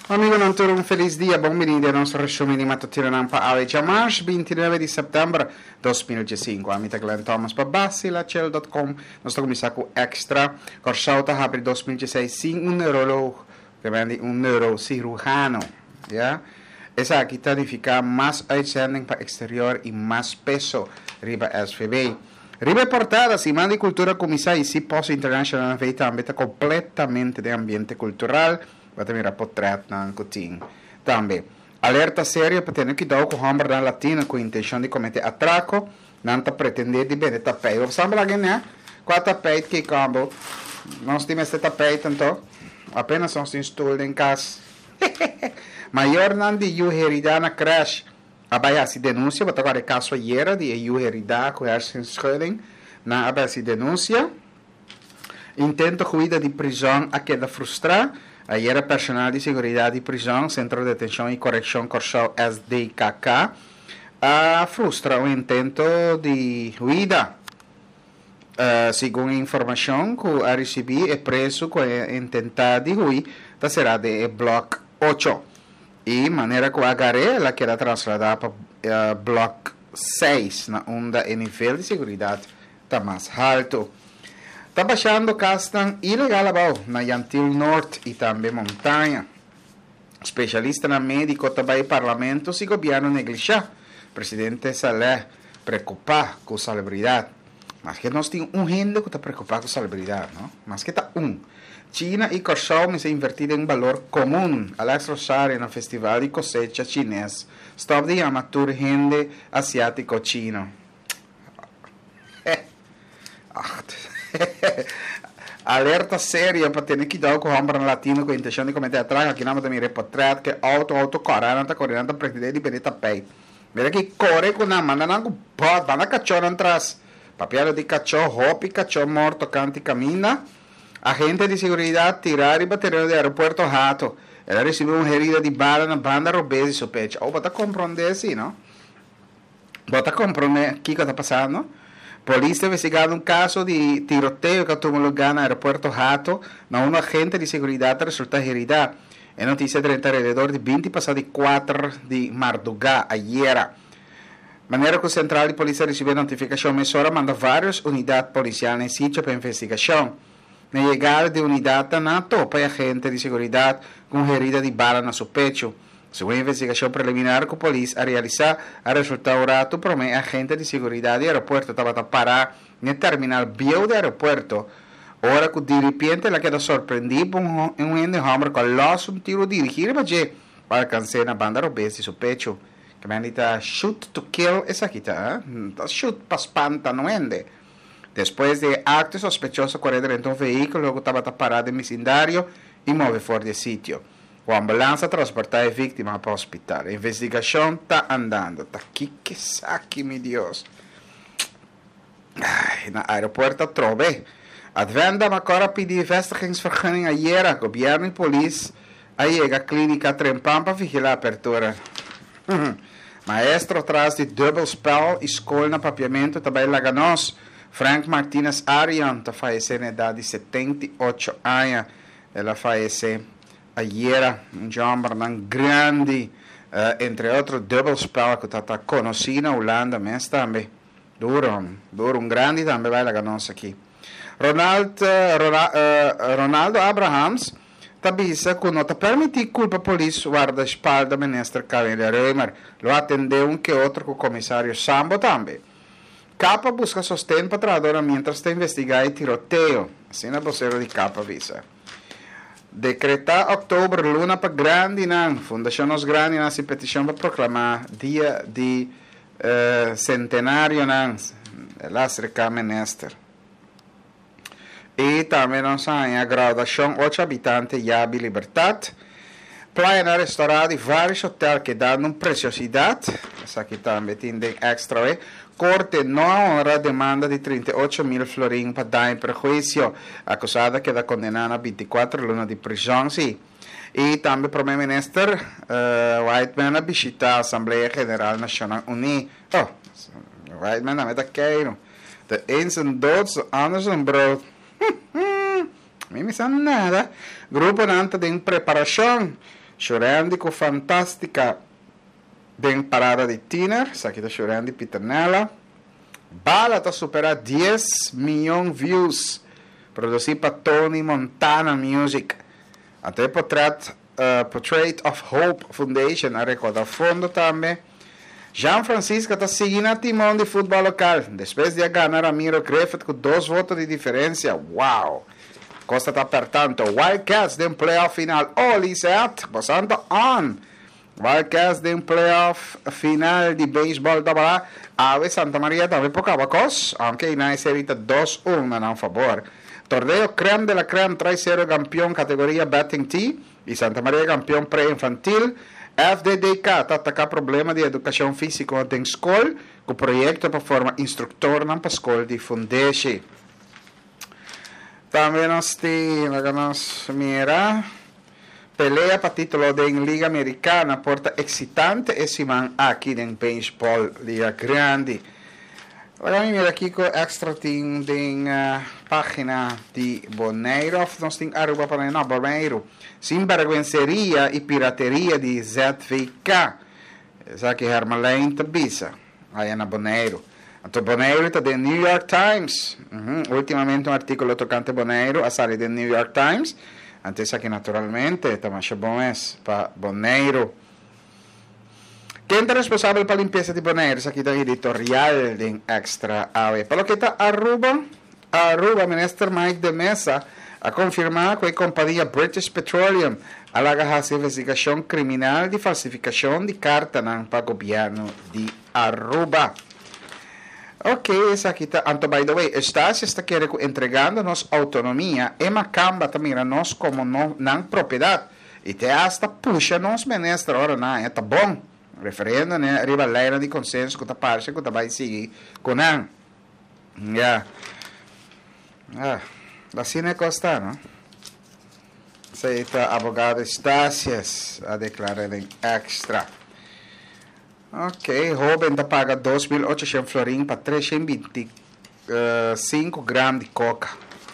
Amigo, non un feliz dia, bem-vindo ao nosso resumo de matutino para a dia março, 29 de setembro de 2015. A mim Glenn Thomas para basilachel.com. Nós estamos começando com extra. Corchauta abre 2016 sem neurólogo, que vende neurocirurgiano. Yeah? Essa aqui significa mais uitzending para exterior e mais peso riba SVB. Riba portada, se manda cultura comissária e se posso internacional feita ambita completamente de ambiente cultural. Wat mir portret na kuting. Também, alerta séria para ter que dar com hambre na latina com intenção de cometer atraco, não tá pretender de bem tapete. Vamos saber lá né? Qual tapete que cambo? Nós temos este tapete então, apenas nós instalamos em casa. Maior não de juheridade na crash. Abaia se denúncia, vou agora caso ayer de juheridade com hersenschudding, na abaia se denúncia. Intento cuida de prisão a queda frustrar. Ayer, personal de seguridad y prisión, Centro de Detención y Corrección Correccional SDKK, frustra un intento de huida. Según información que ha recibido, el preso que intenta de huir será de Block 8. Y manera que agarré la queda trasladada para Block 6, donde el nivel de seguridad está más alto. Está baixando castan ilegal na Yantil Norte e também montanha. Especialista na médico também parlamento se governo negligencia. Presidente Saleh preocupado com a salubridade. Mas que nós temos gente que está preocupado com a salubridade, não? Mas que está China e Corchau se invertido em valor comum. Alex Rosario no Festival de Cosecha Chinês. Stop de amateur gente asiático chino. Alerta séria para ter que dar com o homem latino com a intenção de cometer atraso. Aqui não me reportar que auto correndo para pretender de perder tapete. Mira que corre com a manda não pode, vai na cachorro atrás. Papel de cachorro, hopi, cachorro morto, canta e camina. Agente de segurança tirar e bater no aeroporto rato. Ela recebeu uma herida de bala na banda robesa e sospecha. Ou bota compreender assim, não? Bota compreender o que está passando. Polícia investigando um caso de tiroteio que tomou lugar no aeroporto Rato, onde um agente de segurança resulta herida. É notícia de alrededor de 20 passado de 4 de madrugada, ayer. Maneira que o Central de Polícia recebeu notificação emissora, manda várias unidades policiais em sítio para investigação. Na chegada de unidade, na topa agente de segurança com herida de bala no seu pecho. Segundo a investigação preliminar que a polícia a realizar, a resultado rato promete agente de segurança do aeroporto estava a parar no terminal bio do aeroporto. Ora que de repente ela queda surpreendida por um homem que lança um tiro dirigido para alcançar na banda robesa de seu pecho. Que me diz shoot to kill, essa aqui tá? Shoot para espantar, não é? Depois de acto sospechoso correr dentro de um veículo, logo estava parado no vecindário e move fora do sítio. A ambulância transporta a vítima para o hospital. A investigação está andando. Está aqui que saque, meu Deus. No aeroporto trove. Advenda agora pedir vestigingsvergunning ayer. Governo e polícia. Aí chega a clínica Trempam para vigilar a abertura. Maestro atrás de dubbelspel e escola no papiamento também Laganos. Frank Martinez Arian está falecendo na idade de 78 anos. Ela faleceu ayer, um homem grande, entre outros, dubbelspel que está conhecido na Holanda, mas também duro, um grande também vai lá conosco aqui. Ronaldo Abrahams tabisa que não permitiu culpa polícia guarda-espaldas do ministro Karel Reumer, lo atendeu que outro com o comissário Sambo também. Capa busca sustento para a trabalhadora mientras está investigando tiroteio, assim na vocero de Capa visa. Decretar outubro luna para grande nan Fundação Os Grande nan se petição para proclamar dia de centenário nan lá cerca menester. E também não sai a graduação 8 habitantes já de liberdade. Praia na restaurante e vários hotéis que dão uma preciosidade. Essa aqui também tem extra. Corte não honra demanda de 38 mil florins para dar em prejuízo. Acusada queda condenada a 24 lunas de prisão. Sim. E também o primeiro-ministro Whiteman a visitar a Assembleia Geral Nacional Unida. Whiteman também está queiro. De eens en doods, de anders en brood. A mim me sabe nada. Grupo nanta de preparação Chorandi com fantástica den parada de Tiner, essa aqui tá Chorandi Piternella. Bala tá superar 10 milhões de views. Produzido para Tony Montana Music. Até Portrait of Hope Foundation, a recordar fundo também. Jean Francisco está seguindo a timão de futebol local. Depois de ganhar Ramiro Griffith com 2 votos de diferença. Uau! Costa está apertando. Wildcats de playoff final. Oh, Lisette, passando on. Wildcats de playoff final de beisebol da bola. Ave Santa Maria também por Cabacos. Aunque na serita 2-1 a favor. Torneo creme de la creme trae 0 campeón categoría Batting T y Santa María campeón pré-infantil. FDDK está atacando problema de educação física em escola, com projeto para formar instrutor na escola de Fundesi. Também nós temos, mira, pelea para título de Liga Americana, porta excitante esse man aqui em beisebol, Liga Grande. Agora mira aqui com extra team da página de Bonaire, nós temos Aruba para não, Bonaire. Sinvergüenceria e pirateria de ZVK. Essa aqui é a Hermelijn Tabisa, aí na Bonaire. Então, Bonaire está de New York Times. Ultimamente, um artículo tocante Bonaire, a série de New York Times. Antes aqui, naturalmente, também é bom para Bonaire. Quem é responsável pela limpeza de Bonaire? Essa aqui é a editorial de Extra AV. Para o que está Aruba, Minister Mike de Mesa, a confirmar que a companhia British Petroleum alaga a investigação criminal de falsificação de carta para o governo de Aruba. Ok, essa aqui está. By the way, Estácio está querendo entregando-nos autonomia e Macamba também nós como não propriedade. E te hasta puxa-nos, ministro, ora não, é tá bom. Referendo, né, arriba a lei de consenso que está parte, que vai seguir com não. Assim é Costa, não? Aceita advogado Estácias a declarar em Extra. Ok, jovem da paga 2.800 florim para 325 gramas de coca.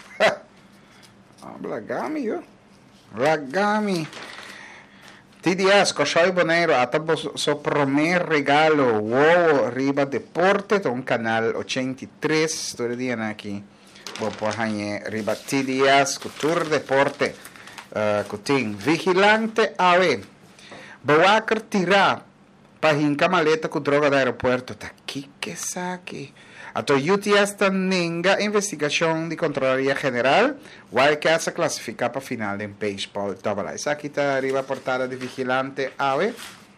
Lagami, yo. Lagami. TDS, Cochai Bonaire, até o primeiro regalo. Uou, Riba Deporte, um canal 83, estou dizendo aqui. Vou pôr aí, Riba TDS, Cultura Deporte, Coutinho. Vigilante AV. Boacar tirar para hincar maleta com droga do aeroporto. Tá aqui que saque. Então, UTS ninga investigação de Controlaria General. Wildcats a classificar para final de beisebol. Essa aqui está arriba a portada de Vigilante AVE.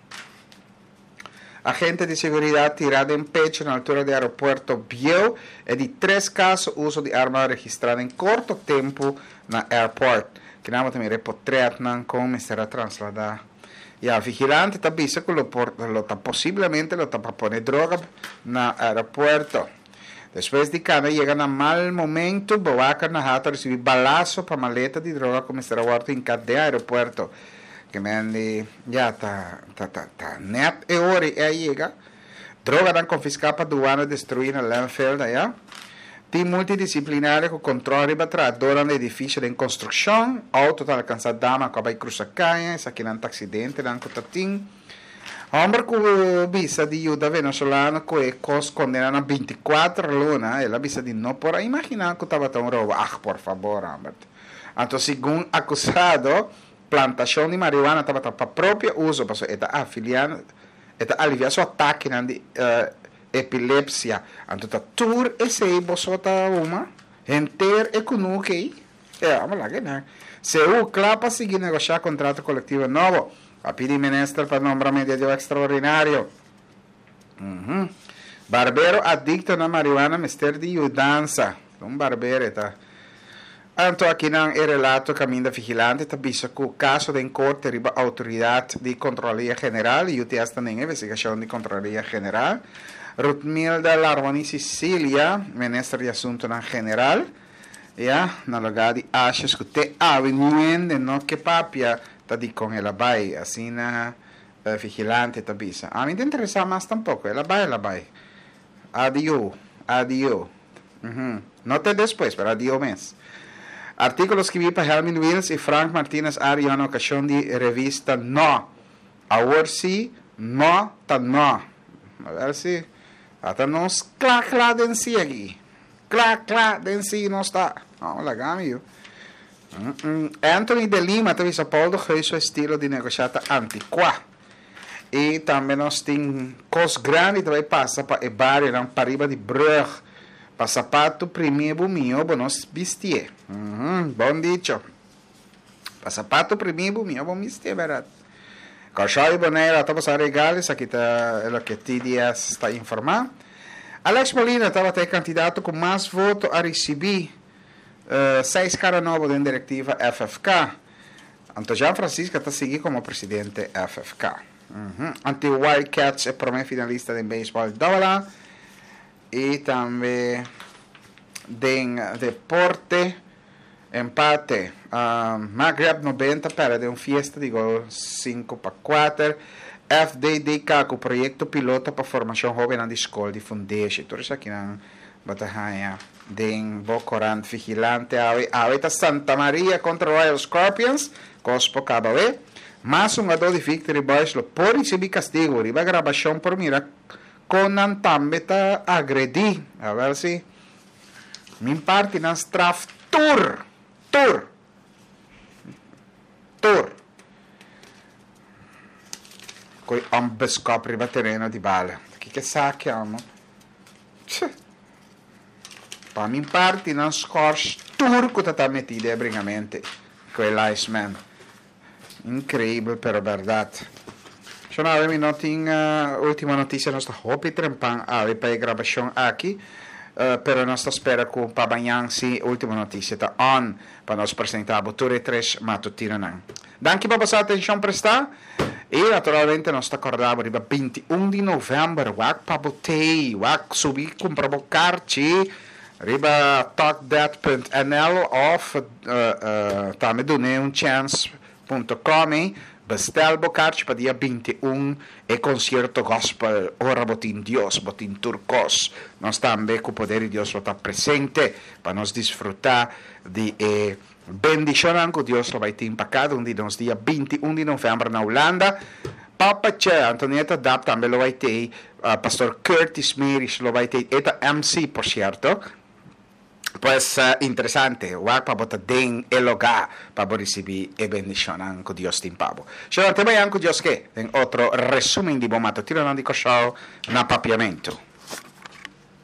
Agente de segurança tirado em pecho na altura do aeroporto Biel. É de 3 casos uso de arma registrada em curto tempo na airport. Que não também reportado como será trasladado. E a vigilante está vista que possivelmente lo está para poner droga no aeroporto. Depois de cada chega no mal momento, Boacar na rata recebe balaço para maleta de droga começar a guardar em cada aeroporto. Que me já tá net e hora e aí chega. Droga não confiscada para aduana destruir na landfill aí. Team multidisciplinário com controle para trator no edifício de construção. Auto está alcançado dama que vai cruzar caia. Isso aqui não é acidente, não é cotatim. Homem com visa de ajuda venezuelana que é condenado a 24 lunas. Ela visa de não por imaginar que estava tão roubo. Por favor, Albert. Então, segundo acusado, plantação de marihuana estava para próprio uso. Para aliviar seu ataque de epilepsia. Então, tur esse bosota uma enter econômica. Vamos lá que não. Se o clapa seguir negociar contrato coletivo novo. A pedir ministro para nombramento de extraordinário. Barbero adicto na marihuana, mister de mudança. Barbero, tá? Então, aqui não é relato caminho da vigilante, está visto que o caso de corte riba a autoridade de Controlaria General, e o TS também investigação de Controlaria General. Rutmilda Larvani Sicília, ministro de Assunto na General. Na lugar de achas que te avenuen de no que papia. Com ela vai, assim na vigilante tabisa. A mim não interessa mais tampouco, ela vai. Adio. Não até depois, mas adio mesmo. Articolo scritto per Helmin Wills e Frank Martinez Ari in occasione di rivista No. A sì, no, ta no. A ver si, ata non cla densi aqui. Cla densi non sta. No, la cambio. Anthony De Lima teve Paulo il suo stile di negoziata antiqua. E também nós tem cos grande que passa para e bar não pariba de brug. Para sapato primeiro mio, nós vestir. Bom dicho. Para sapato primeiro mio, bom vestir, verdade. Cachorro e boné, lá estava regales, aqui está o que TDS está informando. Alex Molina estava até candidato com mais votos a receber 6 caras novos da diretiva FFK. Então, Jean Francisco está seguindo como presidente FFK. Anti-Wildcats é primeiro finalista de beisebol dólar. E também de deporte, empate. Maghreb 90 perde uma fiesta de gol 5-4. FDDK com o projeto piloto para formação jovem na escola de Fundeixe. Tudo isso aqui na batalha de Bocorant Vigilante. Ahorita Santa Maria contra Royal Scorpions. Cospo Cabavé. Mas um ador de Victory Boys lo por receber castigo. Riba gravação por mirar. Conan também está agredi. A ver se min parte na straf tour. Coi ambescopri va terreno di bale. Che sa che hanno? Pa min parte na scors tour che ta metti de bringamenti. Quell'Iceman. Incredibile per verdad. Sono avemi ultima notizia nostra hopi trempan ave per gravazione aqui. Per nostra spera con Pabagnansi ultima notizia ta on per nos presentare Tore 3 matutino nan. Danke per passare attenzione presta e naturalmente non sta accordavo riba 21 di novembre wak pabotei wak subi con provocarci riba talkthat.nl of tame dune un chance.com bestel bocarci para dia 21 e concerto gospel ora botin Dios botin turcos nós também com o poder de Deus está presente para nos desfrutar de bendição que Deus vai ter empacado um dia nos dia 21 de novembro na Holanda. Papa Che Antonieta Dab também lo vai ter pastor Curtis Meris lo vai ter eta MC por certo. Pues interessante, wak pa bota den eloga pa bo recibi e bendicionan con Dios timpabo. Ci vorrei anche Dios che, in altro resumen di bomato, tiro non dico show, na papiamento.